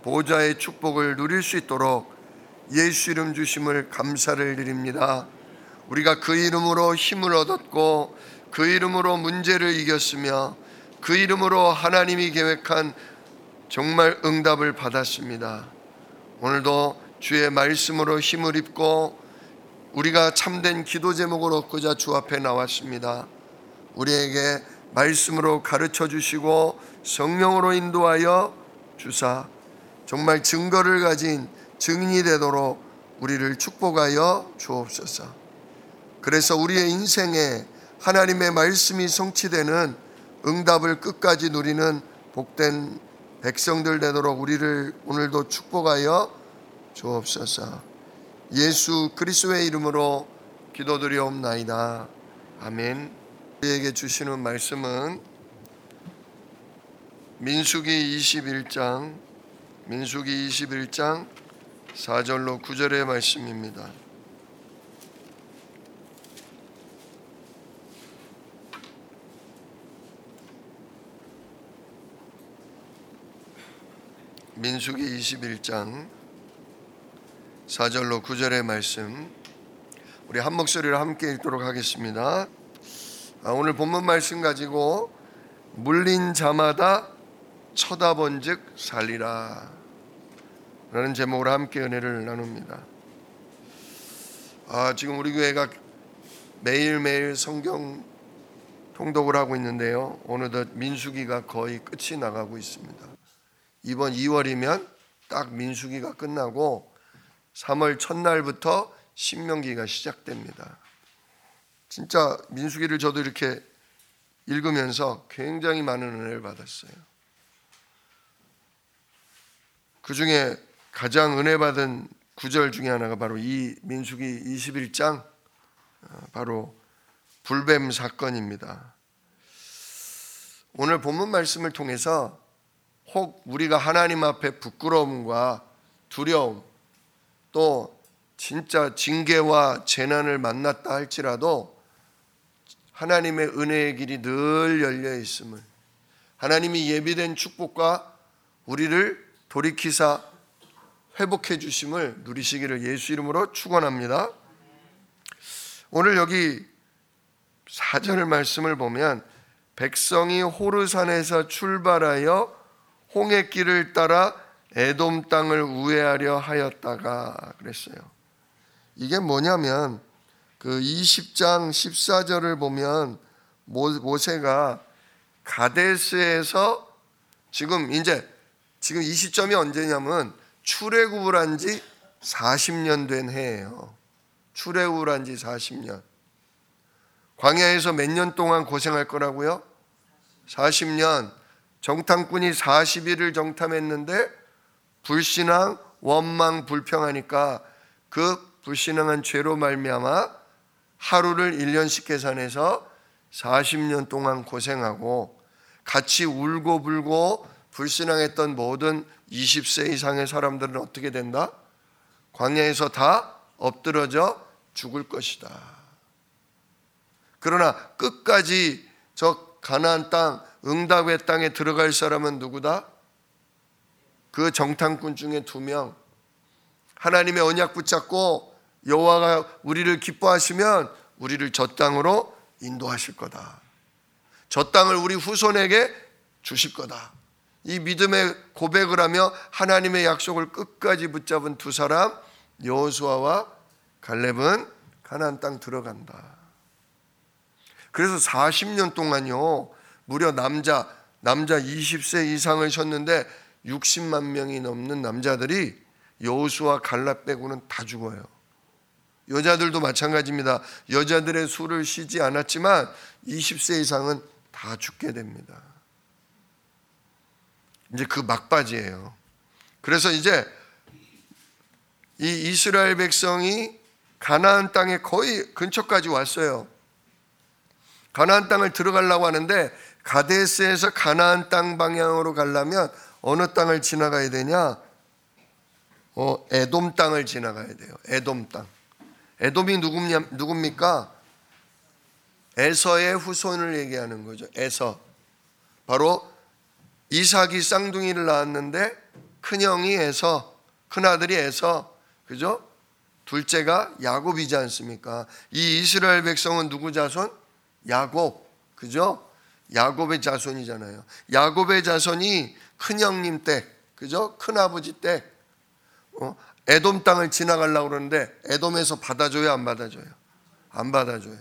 보좌의 축복을 누릴 수 있도록 예수 이름 주심을 감사를 드립니다. 우리가 그 이름으로 힘을 얻었고 그 이름으로 문제를 이겼으며 그 이름으로 하나님이 계획한 정말 응답을 받았습니다. 오늘도 주의 말씀으로 힘을 입고 우리가 참된 기도 제목을 얻고자 주 앞에 나왔습니다. 우리에게 말씀으로 가르쳐 주시고 성령으로 인도하여 주사 정말 증거를 가진 증인이 되도록 우리를 축복하여 주옵소서. 그래서 우리의 인생에 하나님의 말씀이 성취되는 응답을 끝까지 누리는 복된 백성들 되도록 우리를 오늘도 축복하여 주옵소서. 예수 그리스도의 이름으로 기도드리옵나이다. 아멘. 우리에게 주시는 말씀은 민수기 21장 4절로 9절의 말씀입니다. 민수기 21장 4절로 9절의 말씀, 우리 한 목소리로 함께 읽도록 하겠습니다. 오늘 본문 말씀 가지고 물린 자마다 쳐다본즉 살리라 라는 제목으로 함께 은혜를 나눕니다. 지금 우리 교회가 매일매일 성경 통독을 하고 있는데요, 어느덧 민수기가 거의 끝이 나가고 있습니다. 이번 2월이면 딱 민수기가 끝나고 3월 첫날부터 신명기가 시작됩니다. 진짜 민수기를 저도 이렇게 읽으면서 굉장히 많은 은혜를 받았어요. 그 중에 가장 은혜 받은 구절 중에 하나가 바로 이 민수기 21장, 바로 불뱀 사건입니다. 오늘 본문 말씀을 통해서 혹 우리가 하나님 앞에 부끄러움과 두려움, 또 진짜 징계와 재난을 만났다 할지라도 하나님의 은혜의 길이 늘 열려 있음을, 하나님이 예비된 축복과 우리를 돌이키사 회복해 주심을 누리시기를 예수 이름으로 축원합니다. 오늘 여기 4절 말씀을 보면 백성이 호르산에서 출발하여 홍해길을 따라 에돔 땅을 우회하려 하였다가 그랬어요. 이게 뭐냐면 그 20장 14절을 보면 모세가 가데스에서 지금 이 시점이 언제냐면 출애굽을 한 지 40년 된 해예요. 출애굽을 한 지 40년. 광야에서 몇 년 동안 고생할 거라고요? 40년. 정탐꾼이 40일을 정탐했는데 불신앙, 원망, 불평하니까 그 불신앙한 죄로 말미암아 하루를 1년씩 계산해서 40년 동안 고생하고 같이 울고 불고 불신앙했던 모든 20세 이상의 사람들은 어떻게 된다? 광야에서 다 엎드러져 죽을 것이다. 그러나 끝까지 저 가나안 땅, 응답의 땅에 들어갈 사람은 누구다? 그 정탐꾼 중에 2명. 하나님의 언약 붙잡고 여호와가 우리를 기뻐하시면 우리를 저 땅으로 인도하실 거다. 저 땅을 우리 후손에게 주실 거다. 이 믿음의 고백을 하며 하나님의 약속을 끝까지 붙잡은 2 사람, 여호수아와 갈렙은 가나안 땅 들어간다. 그래서 40년 동안요, 무려 남자 20세 이상을 쳤는데 60만 명이 넘는 남자들이 여호수아 갈렙 빼고는 다 죽어요. 여자들도 마찬가지입니다. 여자들의 수를 쉬지 않았지만 20세 이상은 다 죽게 됩니다. 이제 그 막바지예요. 그래서 이제 이 이스라엘 백성이 가나안 땅에 거의 근처까지 왔어요. 가나안 땅을 들어가려고 하는데 가데스에서 가나안 땅 방향으로 가려면 어느 땅을 지나가야 되냐? 에돔 땅을 지나가야 돼요. 에돔 땅. 에돔이 누굽니까? 에서의 후손을 얘기하는 거죠. 에서. 바로 이삭이 쌍둥이를 낳았는데 큰형이 에서, 큰아들이 에서, 그죠? 둘째가 야곱이지 않습니까? 이 이스라엘 백성은 누구 자손? 야곱, 그죠? 야곱의 자손이잖아요. 야곱의 자손이 큰형님 댁, 그죠? 큰아버지 댁, 에돔 땅을 지나가려고 그러는데 에돔에서 받아줘요, 안 받아줘요? 안 받아줘요.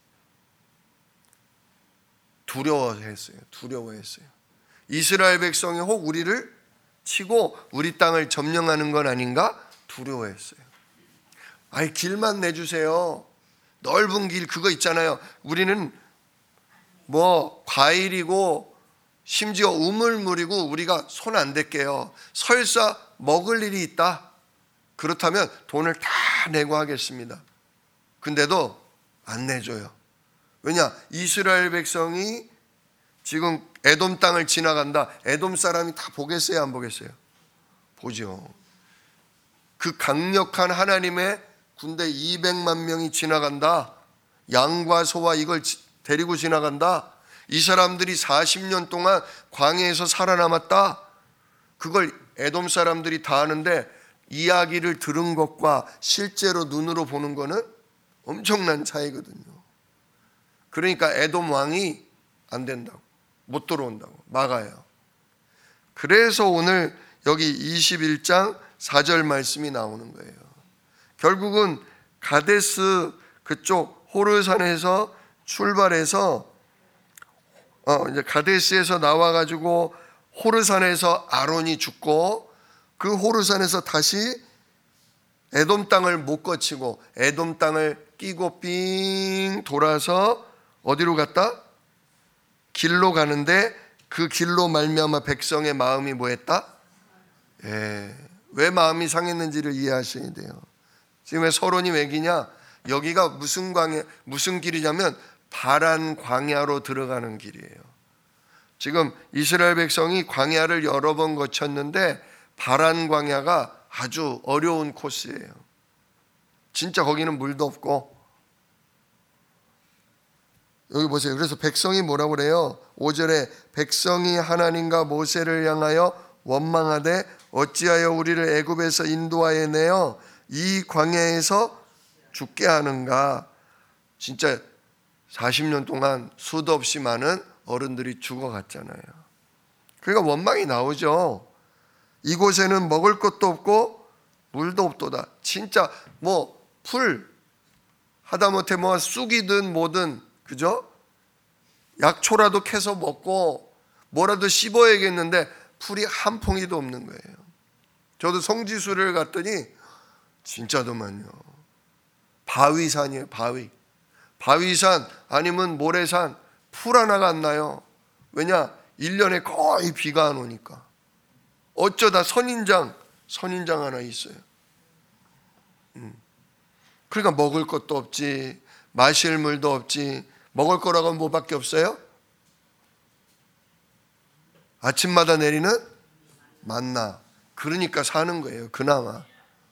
두려워했어요. 이스라엘 백성이 혹 우리를 치고 우리 땅을 점령하는 건 아닌가? 두려워했어요. 아이, 길만 내주세요. 넓은 길 그거 있잖아요. 우리는 뭐 과일이고 심지어 우물물이고 우리가 손 안 댈게요. 설사 먹을 일이 있다. 그렇다면 돈을 다 내고 하겠습니다. 근데도 안 내줘요. 왜냐? 이스라엘 백성이 지금 에돔 땅을 지나간다. 에돔 사람이 다 보겠어요, 안 보겠어요? 보죠. 그 강력한 하나님의 군대 200만 명이 지나간다. 양과 소와 이걸 데리고 지나간다. 이 사람들이 40년 동안 광야에서 살아남았다. 그걸 에돔 사람들이 다 아는데 이야기를 들은 것과 실제로 눈으로 보는 거는 엄청난 차이거든요. 그러니까 에돔 왕이 안 된다고, 못 들어온다고 막아요. 그래서 오늘 여기 21장 4절 말씀이 나오는 거예요. 결국은 가데스 그쪽 호르산에서 출발해서 이제 가데스에서 나와가지고 호르산에서 아론이 죽고 그 호르산에서 다시 에돔 땅을 못 거치고 에돔 땅을 끼고 삥 돌아서 어디로 갔다? 길로 가는데 그 길로 말미암아 백성의 마음이 뭐했다? 왜 마음이 상했는지를 이해하셔야 돼요. 지금 왜 서론이 왜 기냐? 여기가 무슨 광야, 무슨 길이냐면 바란 광야로 들어가는 길이에요. 지금 이스라엘 백성이 광야를 여러 번 거쳤는데 바란 광야가 아주 어려운 코스예요. 진짜 거기는 물도 없고. 여기 보세요. 그래서 백성이 뭐라고 그래요? 5절에 백성이 하나님과 모세를 향하여 원망하되 어찌하여 우리를 애굽에서 인도하여 내어 이 광야에서 죽게 하는가. 진짜 40년 동안 수도 없이 많은 어른들이 죽어갔잖아요. 그러니까 원망이 나오죠. 이곳에는 먹을 것도 없고 물도 없도다. 진짜 뭐 풀 하다못해 뭐 쑥이든 뭐든, 그죠? 약초라도 캐서 먹고 뭐라도 씹어야겠는데 풀이 한 퐁이도 없는 거예요. 저도 성지순을 갔더니 진짜더만요. 바위산이에요. 바위산 아니면 모래산, 풀 하나가 안 나요. 왜냐? 1년에 거의 비가 안 오니까. 어쩌다 선인장 하나 있어요. 그러니까 먹을 것도 없지, 마실 물도 없지. 먹을 거라고 하면 뭐밖에 없어요? 아침마다 내리는 만나. 그러니까 사는 거예요. 그나마.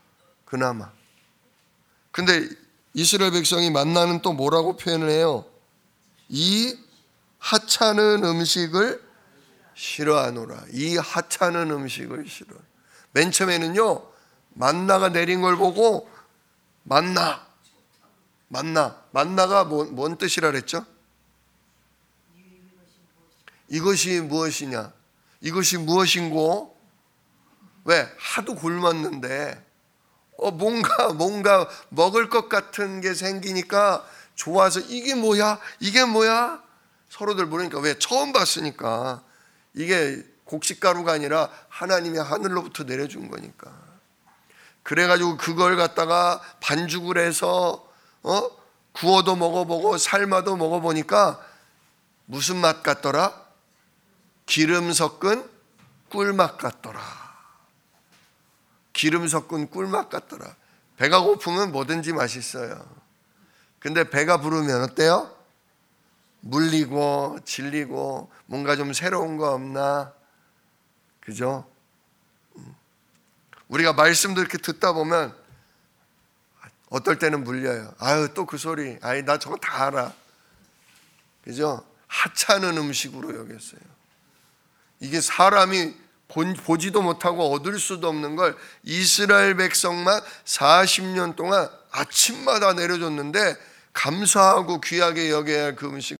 근데 이스라엘 백성이 만나는 또 뭐라고 표현을 해요? 이 하찮은 음식을 싫어하노라. 이 하찮은 음식을 싫어. 맨 처음에는요, 만나가 내린 걸 보고 만나가 뭔 뜻이라 그랬죠? 이것이 무엇이냐? 이것이 무엇인고? 왜? 하도 굶었는데 뭔가 먹을 것 같은 게 생기니까 좋아서 이게 뭐야? 서로들 모르니까. 왜? 처음 봤으니까. 이게 곡식가루가 아니라 하나님이 하늘로부터 내려준 거니까. 그래가지고 그걸 갖다가 반죽을 해서 구워도 먹어보고 삶아도 먹어보니까 무슨 맛 같더라? 기름 섞은 꿀맛 같더라. 배가 고프면 뭐든지 맛있어요. 근데 배가 부르면 어때요? 물리고 질리고 뭔가 좀 새로운 거 없나? 그죠? 우리가 말씀도 이렇게 듣다 보면 어떨 때는 물려요. 아유, 또 그 소리. 아이, 나 저거 다 알아. 그죠? 하찮은 음식으로 여겼어요. 이게 사람이 보지도 못하고 얻을 수도 없는 걸 이스라엘 백성만 40년 동안 아침마다 내려줬는데 감사하고 귀하게 여겨야 할 그 음식